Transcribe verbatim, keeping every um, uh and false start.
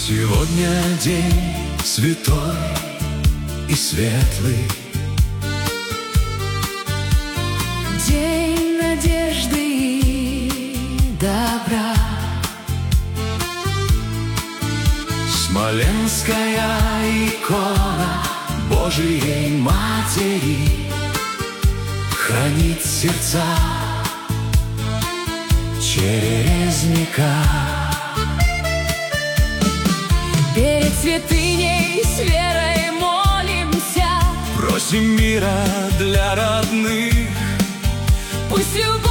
Сегодня день святой и светлый, день надежды и добра. Смоленская икона Божией Матери хранит сердца черезника. Перед святыней с верой молимся, просим мира для родных. пусть любовь